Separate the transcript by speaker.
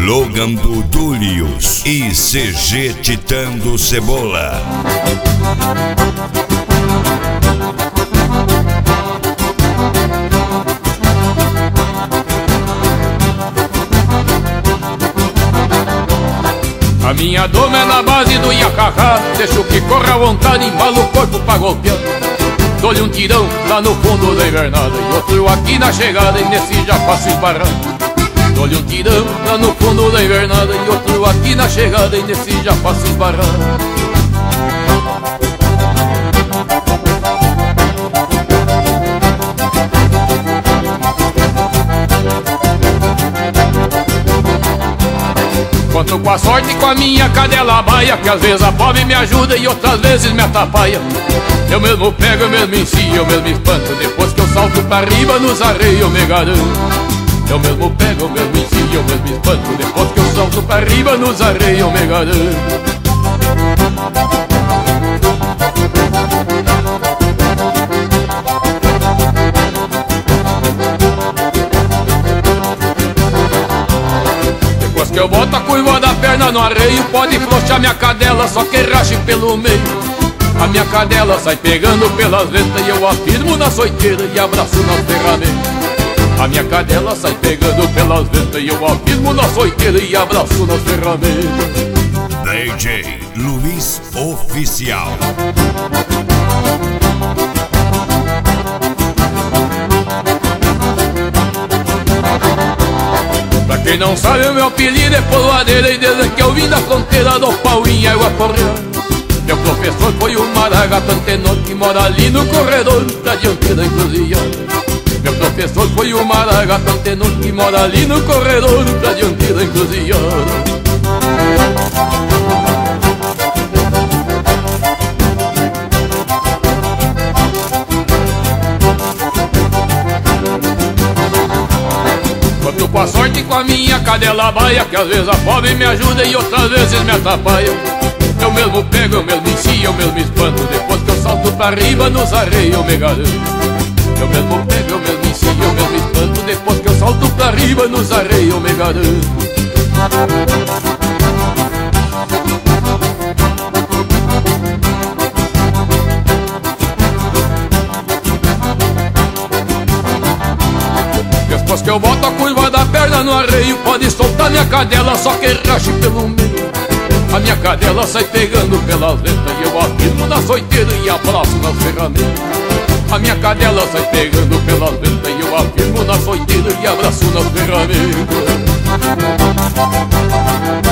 Speaker 1: Logando Dúlios e CG Titando Cebola.
Speaker 2: A minha doma é na base do iacacá, deixo que corra à vontade, embalo o corpo pra golpear. Dou-lhe um tirão lá no fundo da invernada e outro aqui na chegada, e nesse já faço esbarrando. Dou-lhe um tirão lá no fundo da invernada e outro aqui na chegada, e nesse já faço esbarrando. Conto com a sorte e com a minha cadela baia, que às vezes a pobre me ajuda e outras vezes me atrapalha. Eu mesmo pego, eu mesmo ensino, eu mesmo espanto, depois que eu salto pra riba nos arreios eu me garanto. Eu mesmo pego, eu mesmo ensino, eu mesmo espanto, depois que eu salto pra riba nos arreios eu me garanto. Depois que eu boto a curva da perna no arreio, pode flochar minha cadela, só que rache pelo meio. A minha cadela sai pegando pelas ventas e eu afirmo na soiteira e abraço nas ferramentas. A minha cadela sai pegando pelas ventas e eu afirmo na soiteira e abraço nas ferramentas.
Speaker 1: DJ Luiz Oficial.
Speaker 2: Pra quem não sabe, o meu apelido é Poloadeira, e desde que eu vim da fronteira do pau em água correndo. Meu professor foi o Maragato Antenor, que mora ali no corredor da diante da encruzilhada. Meu professor foi o Maragato Antenor, que mora ali no corredor da diante da encruzilhada. Conto com a sorte e com a minha cadela baia, que às vezes a pobre me ajuda e outras vezes me atrapalha. Eu mesmo pego, eu mesmo ensino, eu mesmo espanto, depois que eu salto pra riba nos arreios eu me garanto. Eu mesmo pego, eu mesmo ensino, eu mesmo espanto, depois que eu salto pra riba nos arreios eu me garanto. Depois que eu boto a curva da perna no arreio, pode soltar minha cadela, só que rache pelo meio. A minha cadela sai pegando pelas ventas e eu afirmo na soiteira e abraço nas ferramentas. A minha cadela sai pegando pelas ventas e eu afirmo na soiteira e abraço nas ferramentas.